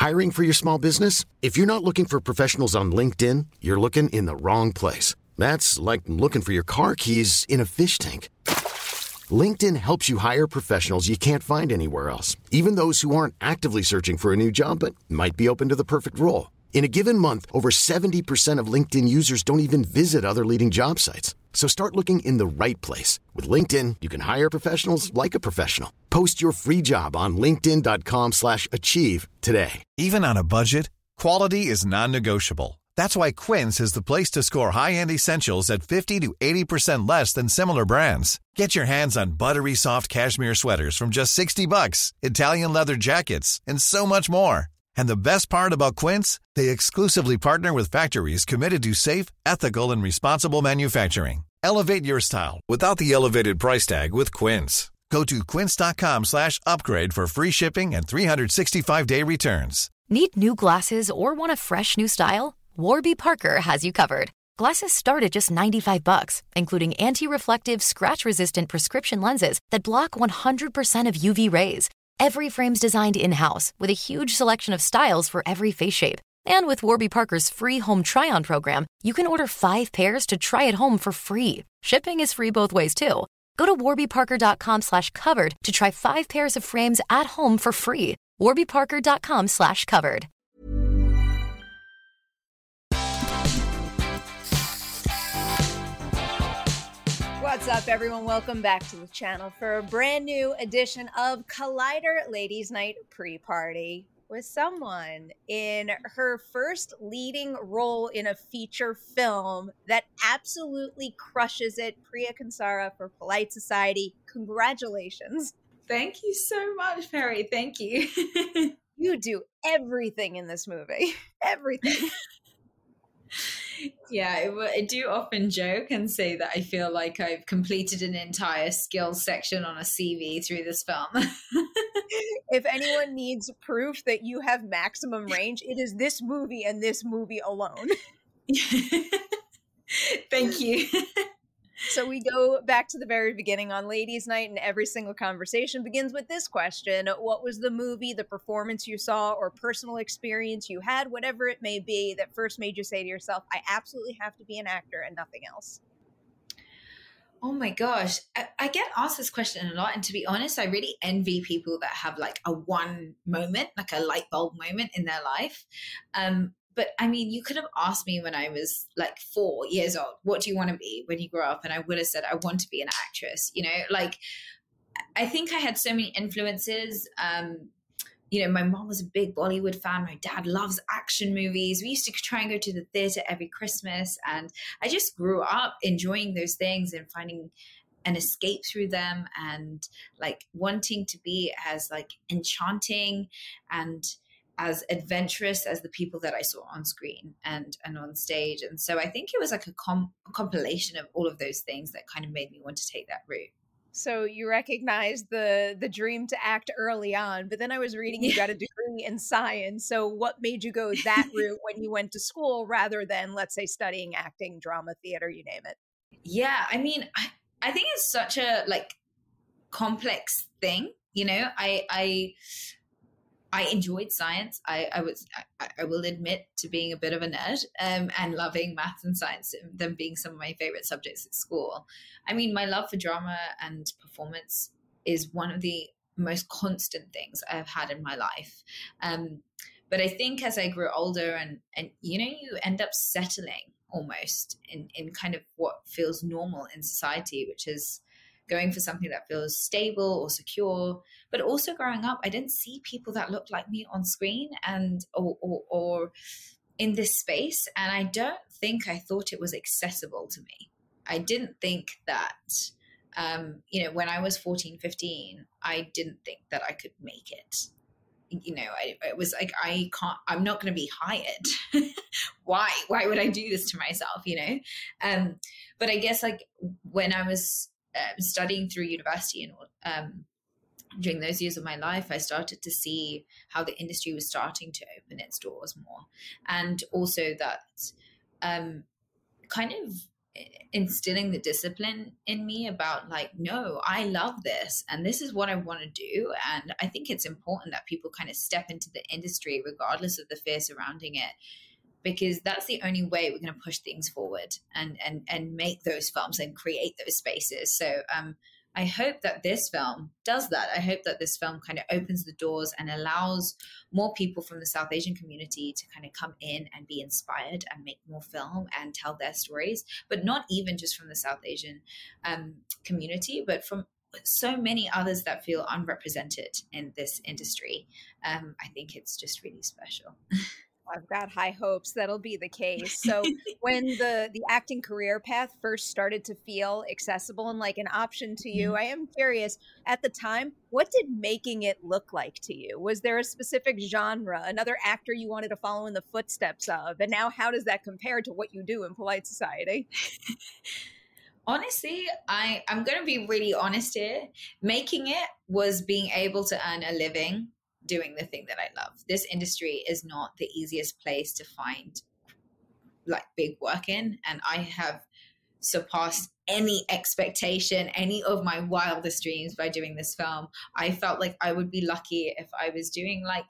Hiring for your small business? If you're not looking for professionals on LinkedIn, you're looking in the wrong place. That's like looking for your car keys in a fish tank. LinkedIn helps you hire professionals you can't find anywhere else, even those who aren't actively searching for a new job but might be open to the perfect role. In a given month, over 70% of LinkedIn users don't even visit other leading job sites. So start looking in the right place. With LinkedIn, you can hire professionals like a professional. Post your free job on linkedin.com/achieve today. Even on a budget, quality is non-negotiable. That's why Quince is the place to score high-end essentials at 50 to 80% less than similar brands. Get your hands on buttery soft cashmere sweaters from just $60, Italian leather jackets, and so much more. And the best part about Quince, they exclusively partner with factories committed to safe, ethical, and responsible manufacturing. Elevate your style without the elevated price tag with Quince. Go to quince.com/upgrade for free shipping and 365-day returns. Need new glasses or want a fresh new style? Warby Parker has you covered. Glasses start at just $95, including anti-reflective, scratch-resistant prescription lenses that block 100% of UV rays. Every frame's designed in-house with a huge selection of styles for every face shape. And with Warby Parker's free home try-on program, you can order 5 pairs to try at home for free. Shipping is free both ways, too. Go to warbyparker.com/covered to try 5 pairs of frames at home for free. warbyparker.com/covered. What's up, everyone? Welcome back to the channel for a brand new edition of Collider Ladies Night Pre-Party with someone in her first leading role in a feature film that absolutely crushes it. Priya Kansara for Polite Society. Congratulations. Thank you so much, Perry. Thank you. You do everything in this movie. Everything. Yeah, I do often joke and say that I feel like I've completed an entire skills section on a CV through this film. If anyone needs proof that you have maximum range, it is this movie and this movie alone. Thank you. So we go back to the very beginning on Ladies' Night, and every single conversation begins with this question. What was the movie, the performance you saw, or personal experience you had, whatever it may be, that first made you say to yourself, I absolutely have to be an actor and nothing else? Oh my gosh. I get asked this question a lot. And to be honest, I really envy people that have like a one moment, like a light bulb moment in their life. But I mean, you could have asked me when I was like 4 years old, what do you want to be when you grow up? And I would have said, I want to be an actress. You know, like, I think I had so many influences. You know, my mom was a big Bollywood fan. My dad loves action movies. We used to try and go to the theater every Christmas. And I just grew up enjoying those things and finding an escape through them and like wanting to be as like enchanting and as adventurous as the people that I saw on screen and on stage. And so I think it was like a compilation of all of those things that kind of made me want to take that route. So you recognized the dream to act early on, but then I was reading you got a degree in science. So what made you go that route when you went to school rather than, let's say, studying acting, drama, theater, you name it? Yeah, I mean, I think it's such a like complex thing. You know, I enjoyed science. I will admit to being a bit of a nerd and loving maths and science, them being some of my favorite subjects at school. I mean, my love for drama and performance is one of the most constant things I've had in my life. But I think as I grew older and you know, you end up settling almost in kind of what feels normal in society, which is going for something that feels stable or secure. But also growing up, I didn't see people that looked like me on screen and or in this space. And I don't think I thought it was accessible to me. I didn't think that, you know, when I was 14, 15, I didn't think that I could make it. You know, it was like, I'm not going to be hired. Why would I do this to myself, you know? But I guess like when I was studying through university and during those years of my life, I started to see how the industry was starting to open its doors more. And also that kind of instilling the discipline in me about like, no, I love this and this is what I want to do. And I think it's important that people kind of step into the industry regardless of the fear surrounding it, because that's the only way we're going to push things forward and make those films and create those spaces. So I hope that this film does that. I hope that this film kind of opens the doors and allows more people from the South Asian community to kind of come in and be inspired and make more film and tell their stories, but not even just from the South Asian community, but from so many others that feel unrepresented in this industry. I think it's just really special. I've got high hopes that'll be the case. So when the acting career path first started to feel accessible and like an option to you, I am curious, at the time, what did making it look like to you? Was there a specific genre, another actor you wanted to follow in the footsteps of? And now how does that compare to what you do in Polite Society? Honestly, I'm going to be really honest here. Making it was being able to earn a living doing the thing that I love. This industry is not the easiest place to find like big work in. And I have surpassed any expectation, any of my wildest dreams by doing this film. I felt like I would be lucky if I was doing like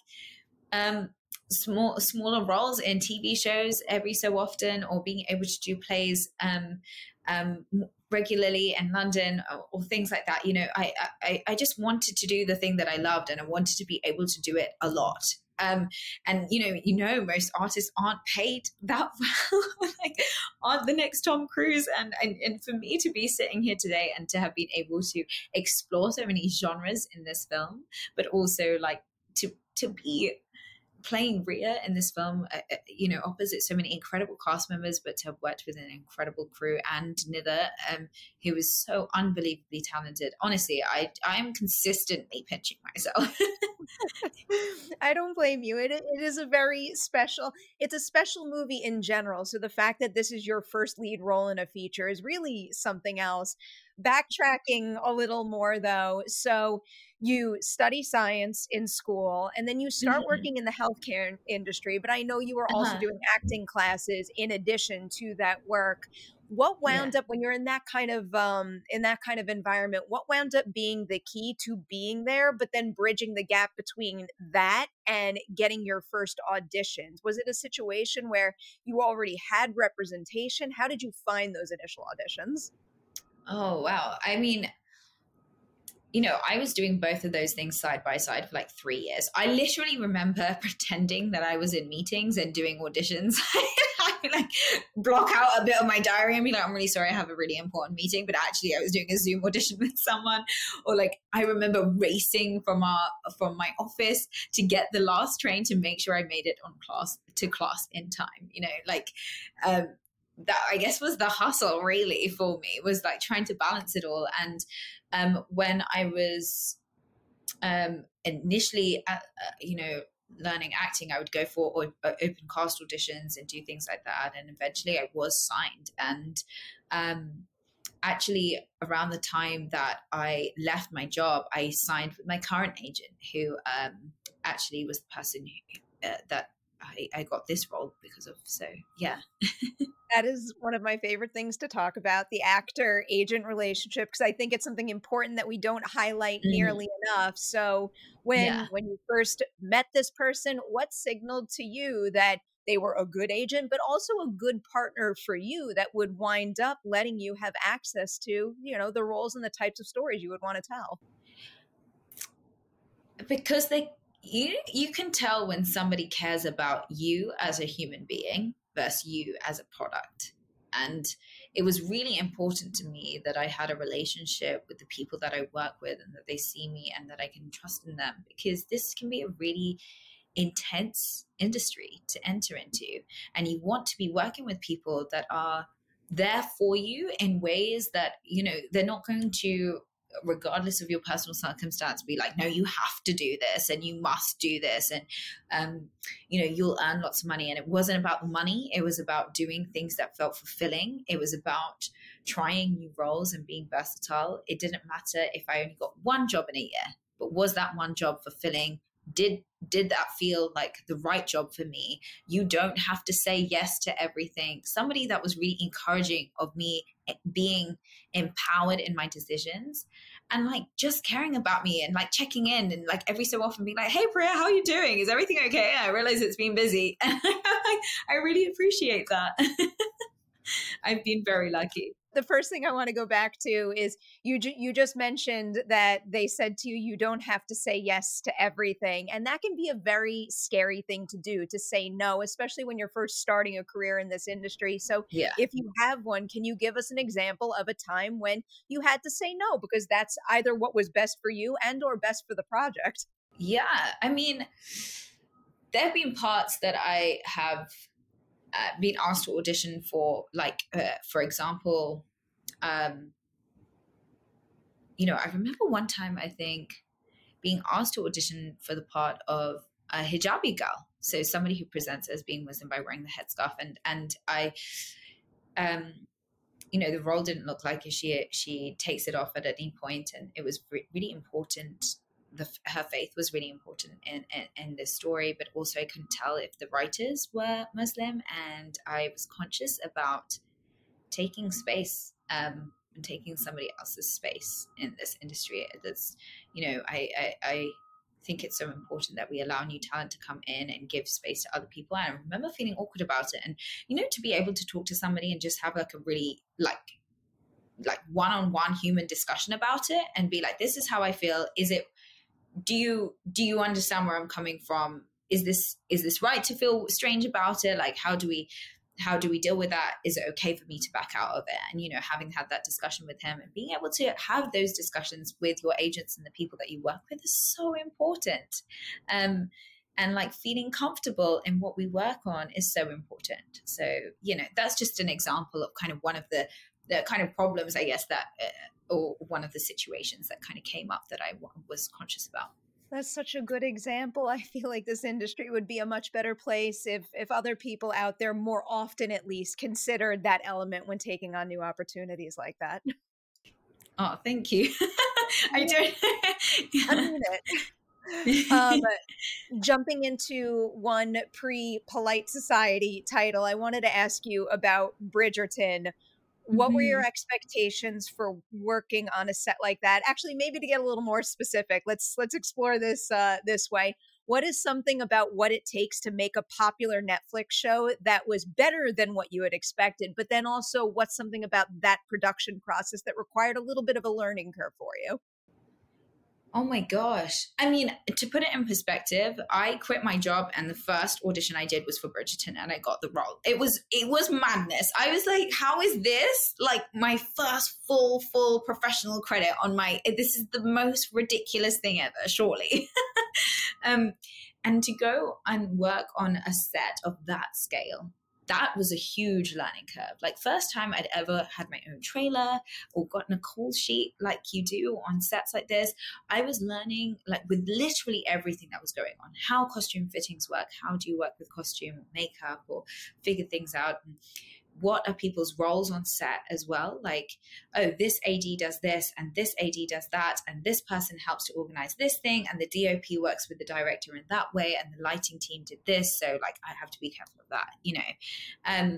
smaller roles in TV shows every so often, or being able to do plays regularly in London or things like that. You know, I just wanted to do the thing that I loved, and I wanted to be able to do it a lot. And you know, most artists aren't paid that well, like aren't the next Tom Cruise. And for me to be sitting here today and to have been able to explore so many genres in this film, but also like to be playing Rhea in this film, opposite so many incredible cast members, but to have worked with an incredible crew, and Nitha, who was so unbelievably talented. Honestly, I am consistently pinching myself. I don't blame you. It is it's a special movie in general. So the fact that this is your first lead role in a feature is really something else. Backtracking a little more though. So you study science in school and then you start working in the healthcare industry, but I know you were also doing acting classes in addition to that work. What wound up when you're in that kind of environment, what wound up being the key to being there, but then bridging the gap between that and getting your first auditions? Was it a situation where you already had representation? How did you find those initial auditions? Oh, wow. I mean, I was doing both of those things side by side for like 3 years. I literally remember pretending that I was in meetings and doing auditions. I like block out a bit of my diary and be like, I'm really sorry, I have a really important meeting, but actually I was doing a Zoom audition with someone. Or like, I remember racing from my office to get the last train to make sure I made it to class in time. That I guess was the hustle really for me, was like trying to balance it all. And when I was initially learning acting, I would go for open cast auditions and do things like that, and eventually I was signed. And actually around the time that I left my job, I signed with my current agent, who actually was the person that I got this role because of. So yeah. That is one of my favorite things to talk about, the actor-agent relationship, because I think it's something important that we don't highlight nearly enough. So when you first met this person, what signaled to you that they were a good agent, but also a good partner for you that would wind up letting you have access to, the roles and the types of stories you would want to tell? Because you can tell when somebody cares about you as a human being versus you as a product. And it was really important to me that I had a relationship with the people that I work with, and that they see me and that I can trust in them, because this can be a really intense industry to enter into. And you want to be working with people that are there for you in ways that, they're not going to, regardless of your personal circumstance, be like, no, you have to do this and you must do this, and you'll earn lots of money. And it wasn't about the money, it was about doing things that felt fulfilling. It was about trying new roles and being versatile. It didn't matter if I only got one job in a year, but was that one job fulfilling did that feel like the right job for me? You don't have to say yes to everything. Somebody that was really encouraging of me being empowered in my decisions and like just caring about me and like checking in and like every so often being like, hey Priya, how are you doing? Is everything okay? I realize it's been busy. And I really appreciate that. I've been very lucky. The first thing I want to go back to is you just mentioned that they said to you, you don't have to say yes to everything. And that can be a very scary thing to do, to say no, especially when you're first starting a career in this industry. So if you have one, can you give us an example of a time when you had to say no, because that's either what was best for you and or best for the project? Yeah. I mean, there have been parts that I have been asked to audition for, like, for example, you know, I remember one time, I think, being asked to audition for the part of a hijabi girl. So somebody who presents as being Muslim by wearing the headscarf. And I, you know, the role didn't look like she takes it off at any point. And it was really important. Her faith was really important in this story, but also I couldn't tell if the writers were Muslim, and I was conscious about taking space and taking somebody else's space in this industry. That's, you know, I think it's so important that we allow new talent to come in and give space to other people. And I remember feeling awkward about it, and you know, to be able to talk to somebody and just have like a really like one-on-one human discussion about it and be like, this is how I feel. Is it, do you understand where I'm coming from? Is this right to feel strange about it? Like, how do we deal with that? Is it okay for me to back out of it? And, you know, having had that discussion with him and being able to have those discussions with your agents and the people that you work with is so important. And like feeling comfortable in what we work on is so important. So, you know, that's just an example of kind of one of the kind of problems, I guess, that or one of the situations that kind of came up that I was conscious about. That's such a good example. I feel like this industry would be a much better place if other people out there more often at least considered that element when taking on new opportunities like that. Oh, thank you. I don't. I mean it. Jumping into one pre-Polite Society title, I wanted to ask you about Bridgerton. What were your expectations for working on a set like that? Actually, maybe to get a little more specific, let's explore this this way. What is something about what it takes to make a popular Netflix show that was better than what you had expected? But then also, what's something about that production process that required a little bit of a learning curve for you? Oh my gosh. I mean, to put it in perspective, I quit my job and the first audition I did was for Bridgerton and I got the role. It was madness. I was like, how is this like my first full professional credit on this is the most ridiculous thing ever, surely. And to go and work on a set of that scale, that was a huge learning curve. Like, first time I'd ever had my own trailer or gotten a call sheet like you do on sets like this. I was learning like with literally everything that was going on, how costume fittings work, how do you work with costume or makeup or figure things out, and what are people's roles on set as well. Like, oh, this AD does this and this AD does that, and this person helps to organize this thing, and the DOP works with the director in that way, and the lighting team did this, so like I have to be careful of that, you know.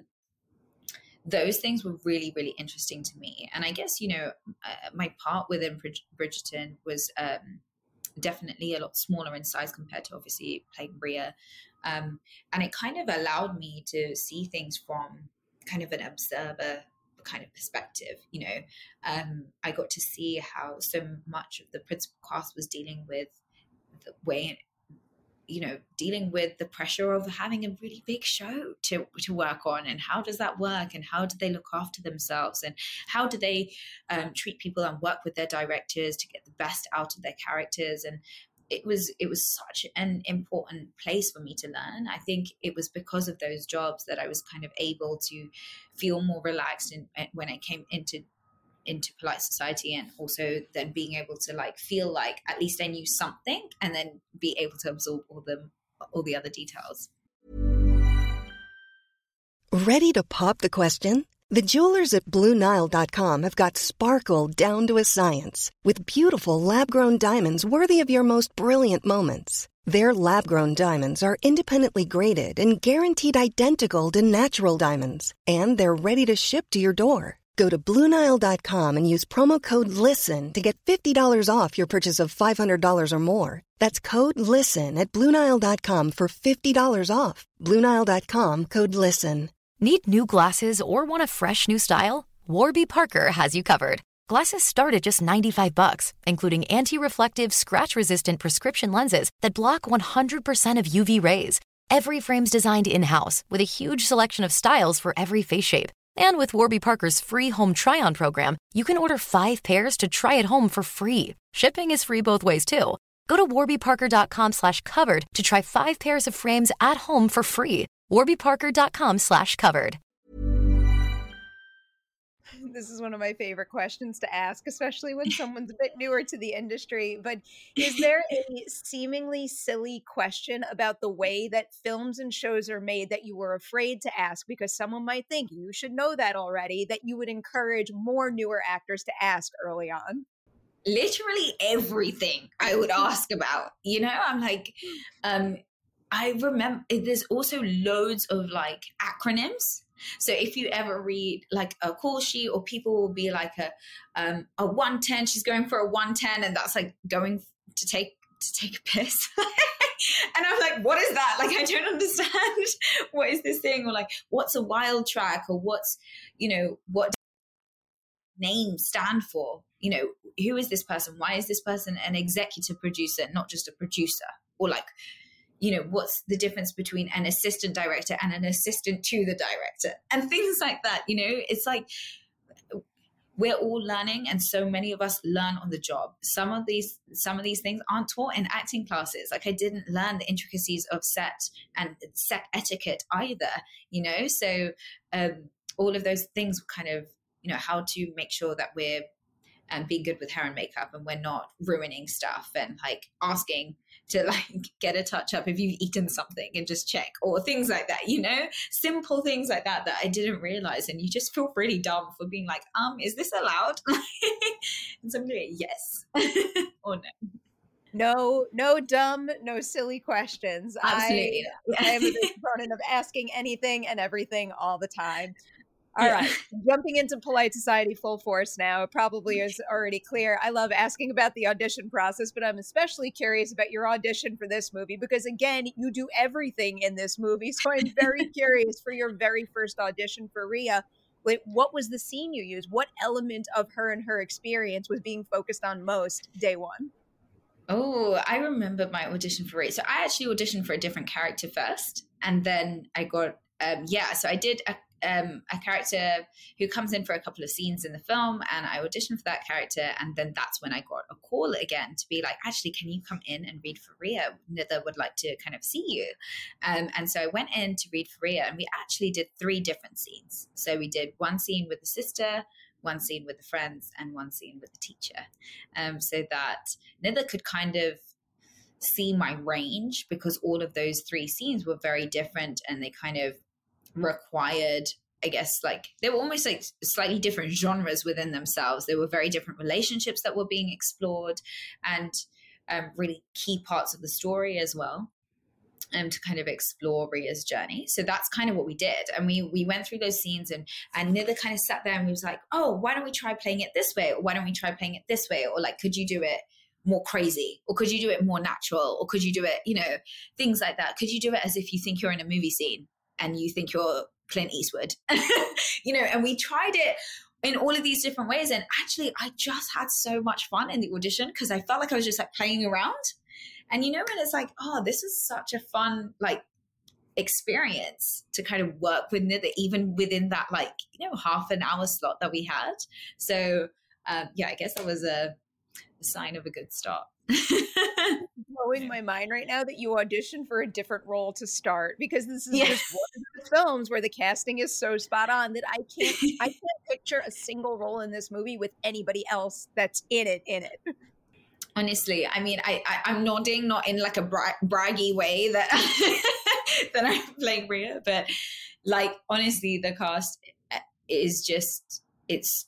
Those things were really, really interesting to me. And I guess, you know, my part within Bridgerton was definitely a lot smaller in size compared to obviously playing Rhea, and it kind of allowed me to see things from kind of an observer kind of perspective, you know. I got to see how so much of the principal cast was dealing with the way, you know, dealing with the pressure of having a really big show to work on, and how does that work, and how do they look after themselves, and how do they treat people and work with their directors to get the best out of their characters. And it was such an important place for me to learn. I think it was because of those jobs that I was kind of able to feel more relaxed when I came into Polite Society, and also then being able to like feel like at least I knew something, and then be able to absorb all the other details. Ready to pop the question? The jewelers at BlueNile.com have got sparkle down to a science with beautiful lab-grown diamonds worthy of your most brilliant moments. Their lab-grown diamonds are independently graded and guaranteed identical to natural diamonds. And they're ready to ship to your door. Go to BlueNile.com and use promo code LISTEN to get $50 off your purchase of $500 or more. That's code LISTEN at BlueNile.com for $50 off. BlueNile.com, code LISTEN. Need new glasses or want a fresh new style? Warby Parker has you covered. Glasses start at just $95, including anti-reflective, scratch-resistant prescription lenses that block 100% of UV rays. Every frame's designed in-house with a huge selection of styles for every face shape. And with Warby Parker's free home try-on program, you can order 5 pairs to try at home for free. Shipping is free both ways, too. Go to warbyparker.com/covered to try 5 pairs of frames at home for free. warbyparker.com/covered. This is one of my favorite questions to ask, especially when someone's a bit newer to the industry. But is there a seemingly silly question about the way that films and shows are made that you were afraid to ask because someone might think you should know that already, that you would encourage more newer actors to ask early on? Literally everything I would ask about, you know, I'm like, I remember there's also loads of like acronyms. So if you ever read like a call sheet, or people will be like a 110, she's going for a 110, and that's like going to take a piss. And I'm like, what is that? Like, I don't understand. What is this thing? Or like, what's a wild track? Or what's, you know, what names stand for? You know, who is this person? Why is this person an executive producer, not just a producer? Or like, you know, what's the difference between an assistant director and an assistant to the director, and things like that. You know, it's like we're all learning, and so many of us learn on the job. Some of these things aren't taught in acting classes. Like, I didn't learn the intricacies of set and set etiquette either, you know. So all of those things were kind of, you know, how to make sure that we're being good with hair and makeup, and we're not ruining stuff, and like asking to like get a touch up if you've eaten something and just check, or things like that, you know, simple things like that I didn't realize. And you just feel really dumb for being like, is this allowed? And somebody like, yes. Or no. No dumb, no silly questions. Absolutely. I am a big proponent of asking anything and everything all the time. All right, jumping into Polite Society full force now. It probably is already clear. I love asking about the audition process, but I'm especially curious about your audition for this movie because, again, you do everything in this movie. So I'm very curious for your very first audition for Rhea. What was the scene you used? What element of her and her experience was being focused on most day one? Oh, I remember my audition for Rhea. So I actually auditioned for a different character first, and then I got, so I did a character who comes in for a couple of scenes in the film, and I auditioned for that character, and then that's when I got a call again to be like, actually, can you come in and read for Rhea? Nitha would like to kind of see you. And so I went in to read for Rhea, and we actually did 3 different scenes. So we did one scene with the sister, one scene with the friends, and one scene with the teacher, so that Nitha could kind of see my range, because all of those 3 scenes were very different, and they kind of required, I guess, like they were almost like slightly different genres within themselves. There were very different relationships that were being explored, and really key parts of the story as well, to kind of explore Rhea's journey. So that's kind of what we did. And we went through those scenes, and Nitha kind of sat there and we was like, oh, why don't we try playing it this way? Or why don't we try playing it this way? Or like, could you do it more crazy? Or could you do it more natural? Or could you do it, you know, things like that? Could you do it as if you think you're in a movie scene and you think you're Clint Eastwood? You know, and we tried it in all of these different ways. And actually, I just had so much fun in the audition, because I felt like I was just like playing around. And you know, when it's like, oh, this is such a fun, like, experience to kind of work with Nitha, even within that, like, you know, half an hour slot that we had. So, I guess that was a sign of a good start. Blowing my mind right now that you auditioned for a different role to start, because this is just one of the films where the casting is so spot on that I can't picture a single role in this movie with anybody else that's in it. Honestly, I mean, I'm nodding, not in like a braggy way that that I'm playing Rhea, but like, honestly, the cast is just, it's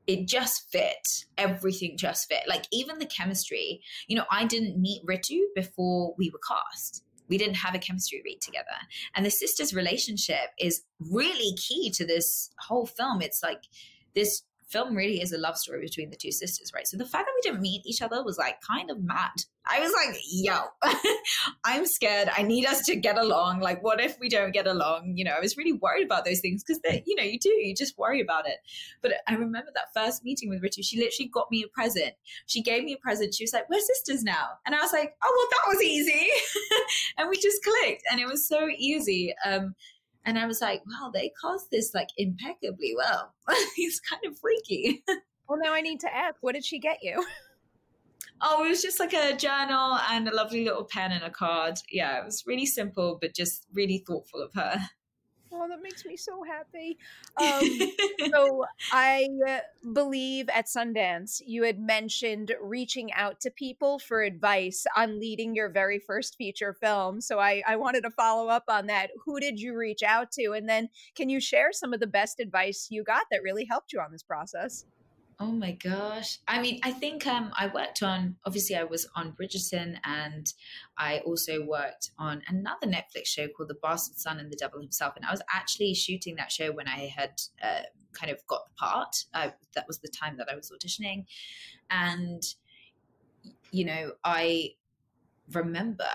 it just fit. Everything just fit. Like even the chemistry, you know, I didn't meet Ritu before we were cast. We didn't have a chemistry read together. And the sisters' relationship is really key to this whole film. It's like this film really is a love story between the two sisters, right? So the fact that we didn't meet each other was like kind of mad. I was like, yo, I'm scared. I need us to get along. Like, what if we don't get along? You know, I was really worried about those things because, you know, you just worry about it. But I remember that first meeting with Ritu, she literally got me a present. She gave me a present. She was like, we're sisters now. And I was like, oh, well, that was easy. And we just clicked and it was so easy. And I was like, wow, they cast this like impeccably well. It's kind of freaky. Well, now I need to ask, what did she get you? Oh, it was just like a journal and a lovely little pen and a card. Yeah, it was really simple, but just really thoughtful of her. Oh, that makes me so happy. So I believe at Sundance, you had mentioned reaching out to people for advice on leading your very first feature film. So I wanted to follow up on that. Who did you reach out to? And then can you share some of the best advice you got that really helped you on this process? Oh my gosh. I mean, I think I worked on, obviously I was on Bridgerton, and I also worked on another Netflix show called The Bastard Son and the Devil Himself. And I was actually shooting that show when I had kind of got the part. That was the time that I was auditioning. And, you know, I remember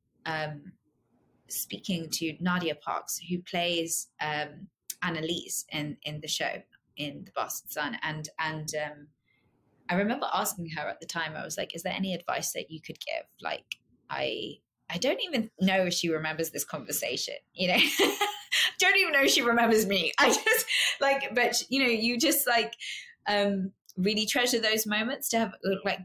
speaking to Nadia Parks, who plays Annalise in the show, in The Bastard Son. And I remember asking her at the time, I was like, is there any advice that you could give? Like, I don't even know if she remembers this conversation, you know? Don't even know if she remembers me. I just like, but you know, you just like really treasure those moments to have like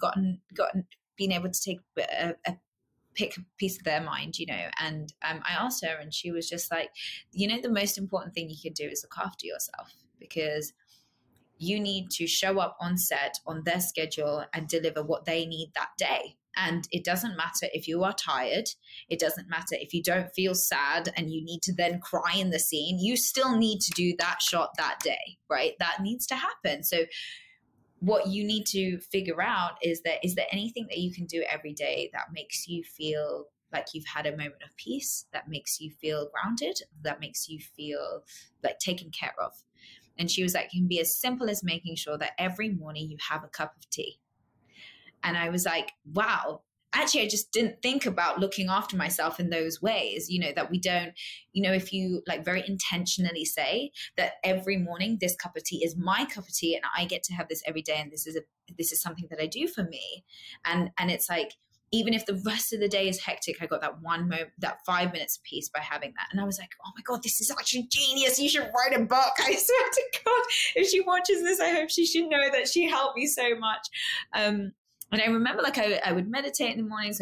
been able to take a pick a piece of their mind, you know. And I asked her, and she was just like, you know, the most important thing you can do is look after yourself, because you need to show up on set on their schedule and deliver what they need that day. And it doesn't matter if you are tired. It doesn't matter if you don't feel sad and you need to then cry in the scene. You still need to do that shot that day, right? That needs to happen. So what you need to figure out is there anything that you can do every day that makes you feel like you've had a moment of peace, that makes you feel grounded, that makes you feel like taken care of. And she was like, it can be as simple as making sure that every morning you have a cup of tea. And I was like, wow, actually, I just didn't think about looking after myself in those ways, you know, that we don't, you know, if you like very intentionally say that every morning this cup of tea is my cup of tea and I get to have this every day, and this is something that I do for me. And it's like, even if the rest of the day is hectic, I got that one moment, that 5 minutes of peace by having that. And I was like, oh my God, this is actually genius. You should write a book. I swear to God, if she watches this, I hope she should know that she helped me so much. And I remember like I would meditate in the mornings.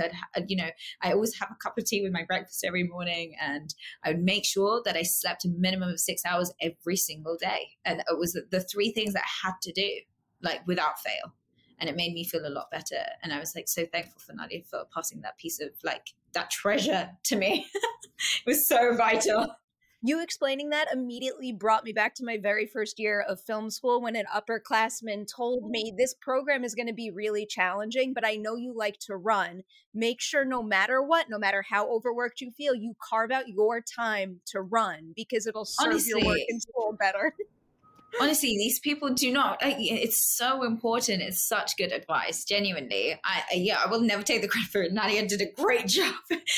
I always have a cup of tea with my breakfast every morning, and I would make sure that I slept a minimum of 6 hours every single day. And it was the three things that I had to do, like without fail. And it made me feel a lot better. And I was like so thankful for Nadia for passing that piece of like that treasure to me. It was so vital. You explaining that immediately brought me back to my very first year of film school when an upperclassman told me, this program is going to be really challenging, but I know you like to run. Make sure no matter what, no matter how overworked you feel, you carve out your time to run, because it'll serve your work in school better. Honestly, these people do not. It's so important. It's such good advice. Genuinely, I will never take the credit for it. Nadia did a great job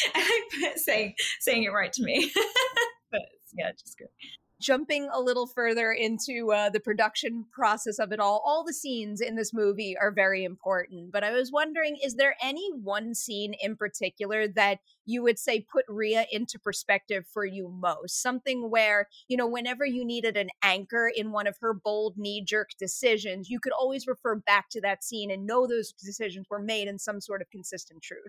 saying it right to me. But yeah, just good. Jumping a little further into the production process of it all the scenes in this movie are very important. But I was wondering, is there any one scene in particular that you would say put Rhea into perspective for you most? Something where, you know, whenever you needed an anchor in one of her bold knee-jerk decisions, you could always refer back to that scene and know those decisions were made in some sort of consistent truth.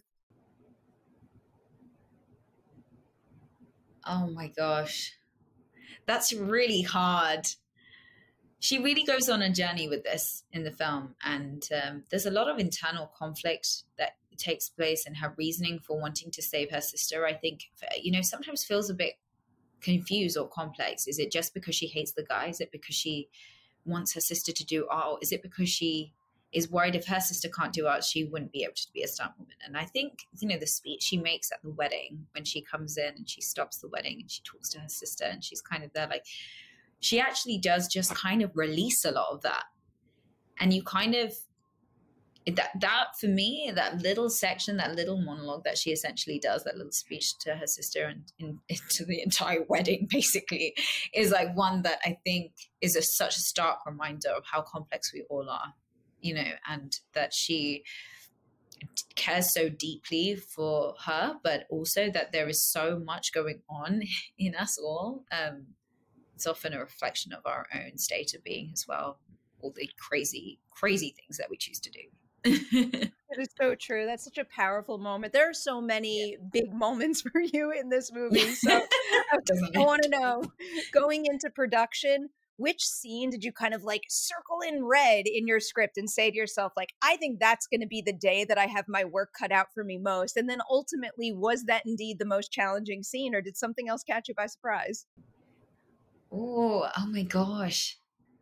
Oh my gosh. That's really hard. She really goes on a journey with this in the film. And there's a lot of internal conflict that takes place in her reasoning for wanting to save her sister. I think, you know, sometimes feels a bit confused or complex. Is it just because she hates the guy? Is it because she wants her sister to do art? Is it because she is worried if her sister can't do art, she wouldn't be able to be a stunt woman? And I think, you know, the speech she makes at the wedding when she comes in and she stops the wedding and she talks to her sister and she's kind of there, like, she actually does just kind of release a lot of that. And you kind of, that for me, that little section, that little monologue that she essentially does, that little speech to her sister and into the entire wedding, basically, is like one that I think is such a stark reminder of how complex we all are, you know, and that she cares so deeply for her, but also that there is so much going on in us all. It's often a reflection of our own state of being as well, all the crazy things that we choose to do. It is so true. That's such a powerful moment. There are so many big moments for you in this movie. So I want to know, going into production, which scene did you kind of like circle in red in your script and say to yourself, like, I think that's going to be the day that I have my work cut out for me most? And then ultimately, was that indeed the most challenging scene, or did something else catch you by surprise? Oh my gosh.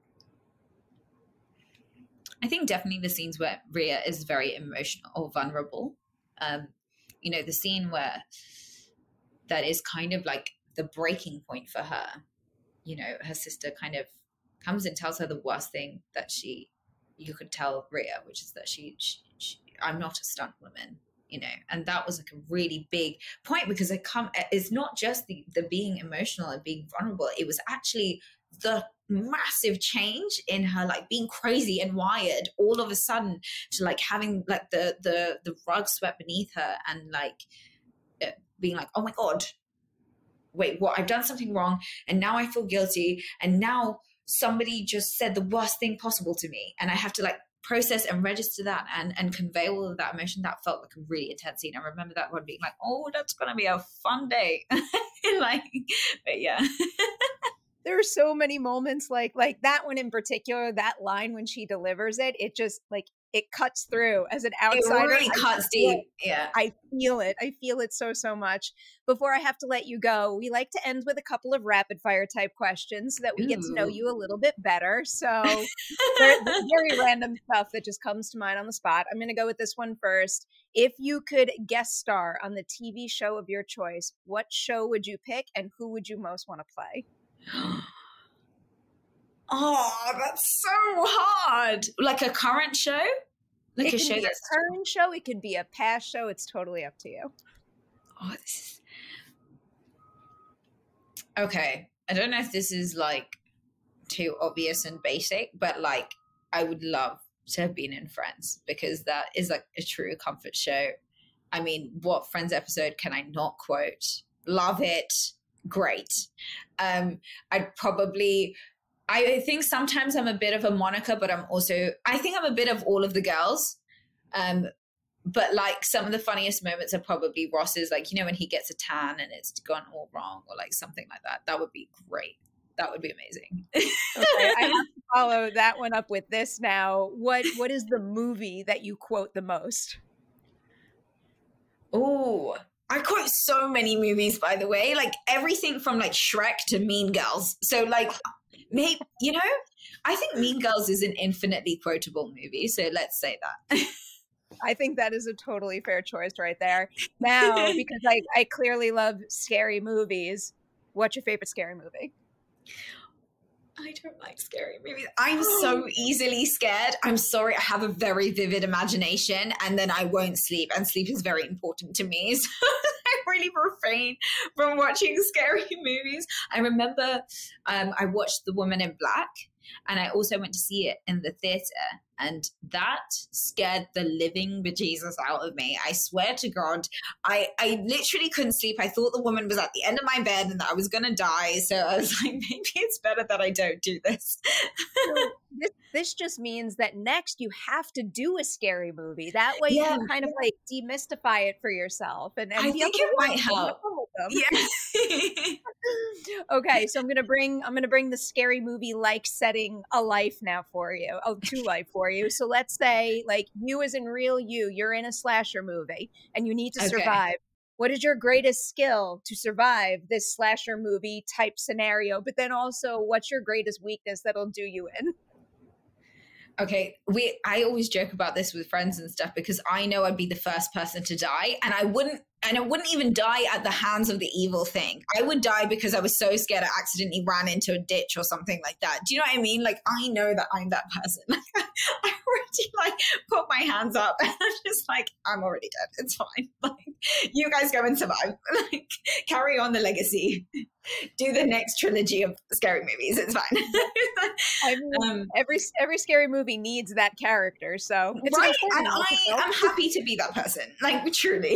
I think definitely the scenes where Rhea is very emotional or vulnerable. You know, the scene where that is kind of like the breaking point for her. You know, her sister kind of comes and tells her the worst thing that you could tell Rhea, which is that she I'm not a stunt woman, you know. And that was like a really big point, because it's not just the being emotional and being vulnerable. It was actually the massive change in her, like being crazy and wired all of a sudden to like having like the rug swept beneath her and like being like, oh my God, wait, what? I've done something wrong and now I feel guilty, and now somebody just said the worst thing possible to me and I have to like process and register that and convey all of that emotion. That felt like a really intense scene. I remember that one being like, oh, that's gonna be a fun day. Like, but yeah. There are so many moments like that one in particular, that line when she delivers it, it just like, it cuts through as an outsider. It really cuts deep. Yeah. I feel it. I feel it so much. Before I have to let you go, we like to end with a couple of rapid fire type questions so that we get to know you a little bit better. So there's very random stuff that just comes to mind on the spot. I'm going to go with this one first. If you could guest star on the TV show of your choice, what show would you pick and who would you most want to play? Oh, that's so hard. Like a current show? Like it a can show be that's a current show, it could be a past show. It's totally up to you. Oh, this is okay. I don't know if this is like too obvious and basic, but like I would love to have been in Friends, because that is like a true comfort show. I mean, what Friends episode can I not quote? Love it. Great. I think sometimes I'm a bit of a Monica, but I think I'm a bit of all of the girls. But like some of the funniest moments are probably Ross's, like, you know, when he gets a tan and it's gone all wrong or like something like that. That would be great. That would be amazing. Okay, I have to follow that one up with this now. What is the movie that you quote the most? Oh, I quote so many movies, by the way, like everything from like Shrek to Mean Girls. So like, maybe, you know, I think Mean Girls is an infinitely quotable movie. So let's say that. I think that is a totally fair choice right there. Now, because I clearly love scary movies, what's your favorite scary movie? I don't like scary movies. I'm so easily scared. I'm sorry. I have a very vivid imagination and then I won't sleep. And sleep is very important to me. So I really refrain from watching scary movies. I remember I watched The Woman in Black, and I also went to see it in the theater. And that scared the living bejesus out of me. I swear to God, I literally couldn't sleep. I thought the woman was at the end of my bed and that I was going to die. So I was like, maybe it's better that I don't do this. This just means that next you have to do a scary movie. That way you can kind of like demystify it for yourself. And I think it might help. Yeah. Okay, so I'm gonna bring the scary movie like setting to life for you. So let's say like you as in real you're in a slasher movie and you need to survive. What is your greatest skill to survive this slasher movie type scenario? But then also, what's your greatest weakness that'll do you in? Okay, I always joke about this with friends and stuff because I know I'd be the first person to die, and I wouldn't even die at the hands of the evil thing. I would die because I was so scared I accidentally ran into a ditch or something like that. Do you know what I mean? Like, I know that I'm that person. I already put my hands up and I'm just like, I'm already dead. It's fine. Like, you guys go and survive. Like, carry on the legacy. Do the next trilogy of scary movies. It's fine. I mean, every scary movie needs that character, so it's right. And I'm happy to be that person. Like, truly.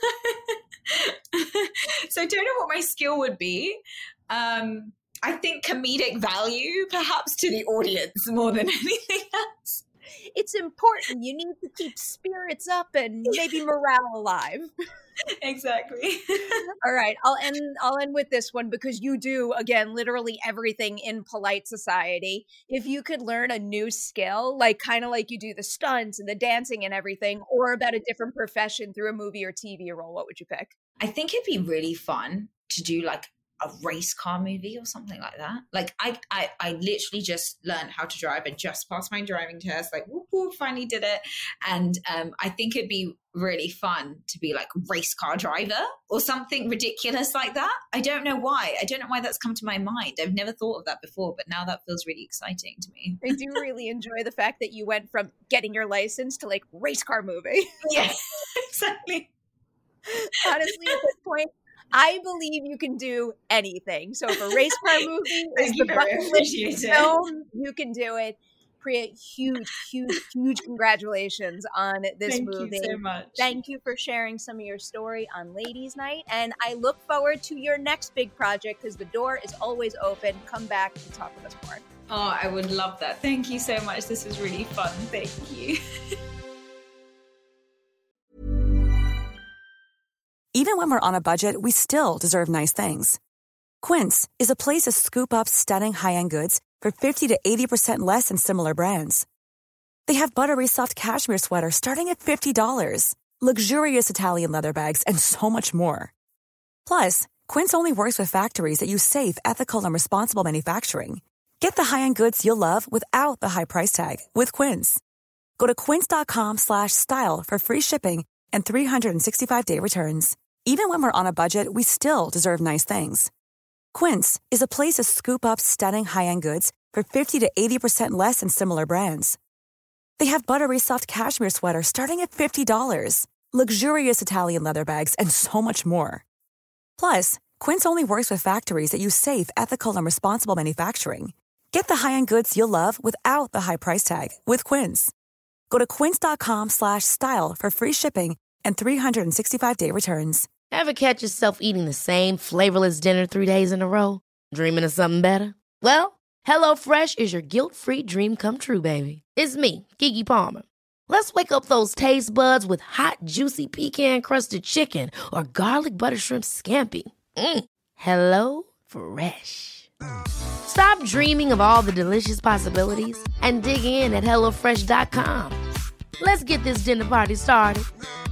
So I don't know what my skill would be. I think comedic value, perhaps, to the audience more than anything else. It's important. You need to keep spirits up and maybe morale alive. Exactly. All right. I'll end with this one because you do, again, literally everything in polite society. If you could learn a new skill, like kind of like you do the stunts and the dancing and everything, or about a different profession through a movie or TV role, what would you pick? I think it'd be really fun to do like a race car movie or something like that. Like I literally just learned how to drive and just passed my driving test, like whoop, whoop, finally did it. And I think it'd be really fun to be like race car driver or something ridiculous like that. I don't know why that's come to my mind. I've never thought of that before, but now that feels really exciting to me. I do really enjoy the fact that you went from getting your license to like race car movie. Yeah, exactly. Honestly, at this point, I believe you can do anything. So if a race car movie is the bucket list film, you can do it. Priya, huge congratulations on this movie. Thank you so much. Thank you for sharing some of your story on Ladies Night. And I look forward to your next big project because the door is always open. Come back and talk with us more. Oh, I would love that. Thank you so much. This was really fun. Thank you. Even when we're on a budget, we still deserve nice things. Quince is a place to scoop up stunning high-end goods for 50 to 80% less than similar brands. They have buttery soft cashmere sweaters starting at $50, luxurious Italian leather bags, and so much more. Plus, Quince only works with factories that use safe, ethical, and responsible manufacturing. Get the high-end goods you'll love without the high price tag with Quince. Go to quince.com/style for free shipping and 365-day returns. Even when we're on a budget, we still deserve nice things. Quince is a place to scoop up stunning high-end goods for 50 to 80% less than similar brands. They have buttery soft cashmere sweaters starting at $50, luxurious Italian leather bags, and so much more. Plus, Quince only works with factories that use safe, ethical, and responsible manufacturing. Get the high-end goods you'll love without the high price tag with Quince. Go to quince.com/style for free shipping and 365-day returns. Ever catch yourself eating the same flavorless dinner 3 days in a row? Dreaming of something better? Well, HelloFresh is your guilt-free dream come true, baby. It's me, Keke Palmer. Let's wake up those taste buds with hot, juicy pecan-crusted chicken or garlic butter shrimp scampi. Hello Fresh. Stop dreaming of all the delicious possibilities and dig in at HelloFresh.com. Let's get this dinner party started.